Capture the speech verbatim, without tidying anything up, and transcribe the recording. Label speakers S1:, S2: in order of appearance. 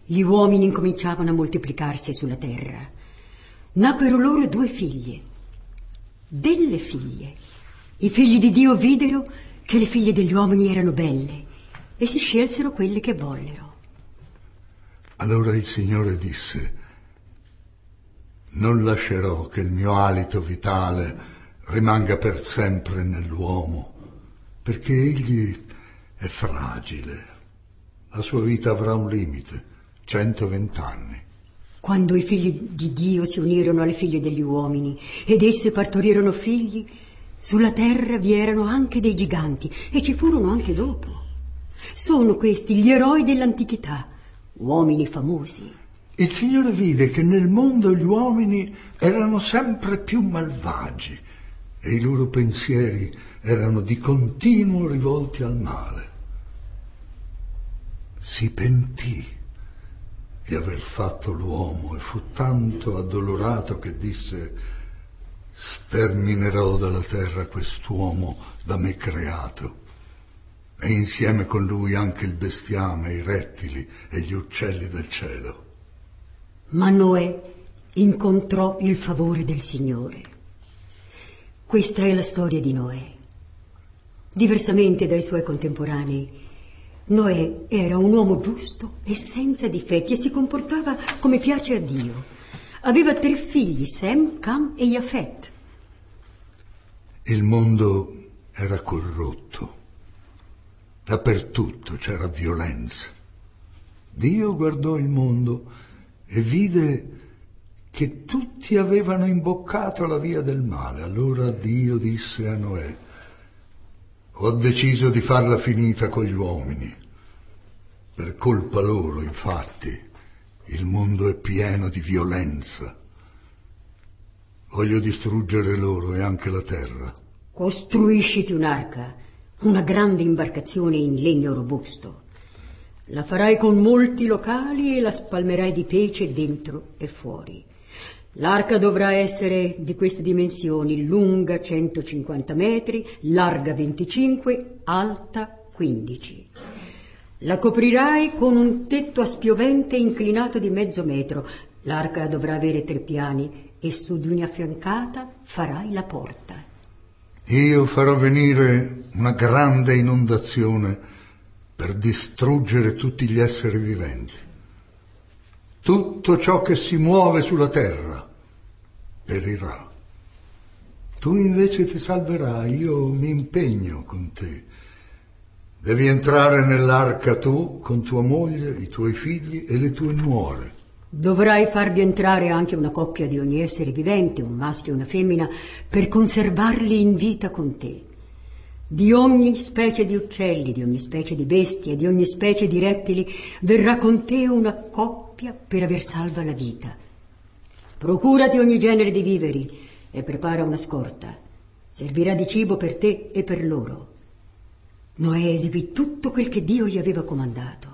S1: gli uomini incominciavano a moltiplicarsi sulla terra. Nacquero loro due figlie, delle figlie. I figli di Dio videro che le figlie degli uomini erano belle e si scelsero quelle che vollero.
S2: Allora il Signore disse: non lascerò che il mio alito vitale rimanga per sempre nell'uomo, perché egli è fragile. La sua vita avrà un limite, centoventi anni.
S1: Quando i figli di Dio si unirono alle figlie degli uomini ed esse partorirono figli, sulla terra vi erano anche dei giganti e ci furono anche dopo. Sono questi gli eroi dell'antichità, uomini famosi.
S2: Il Signore vide che nel mondo gli uomini erano sempre più malvagi e i loro pensieri erano di continuo rivolti al male. Si pentì di aver fatto l'uomo e fu tanto addolorato che disse: sterminerò dalla terra quest'uomo da me creato, e insieme con lui anche il bestiame, i rettili e gli uccelli del cielo.
S1: Ma Noè incontrò il favore del Signore. Questa è la storia di Noè. Diversamente dai suoi contemporanei, Noè era un uomo giusto e senza difetti e si comportava come piace a Dio. Aveva tre figli, Sem, Cam e Jafet.
S2: Il mondo era corrotto. Dappertutto c'era violenza. Dio guardò il mondo e vide che tutti avevano imboccato la via del male. Allora Dio disse a Noè: ho deciso di farla finita con gli uomini. Per colpa loro, infatti, il mondo è pieno di violenza. Voglio distruggere loro e anche la terra.
S1: Costruisciti un'arca, una grande imbarcazione in legno robusto. La farai con molti locali e la spalmerai di pece dentro e fuori. L'arca dovrà essere di queste dimensioni: lunga centocinquanta metri, larga venticinque, alta quindici. La coprirai con un tetto a spiovente inclinato di mezzo metro. L'arca dovrà avere tre piani e su di una fiancata farai la porta.
S2: Io farò venire una grande inondazione per distruggere tutti gli esseri viventi. Tutto ciò che si muove sulla terra perirà. Tu invece ti salverai, io mi impegno con te. Devi entrare nell'arca tu, con tua moglie, i tuoi figli e le tue nuore.
S1: Dovrai farvi entrare anche una coppia di ogni essere vivente, un maschio e una femmina, per conservarli in vita con te. Di ogni specie di uccelli, di ogni specie di bestie, di ogni specie di rettili verrà con te una coppia per aver salva la vita. Procurati ogni genere di viveri e prepara una scorta. Servirà di cibo per te e per loro. Noè eseguì tutto quel che Dio gli aveva comandato.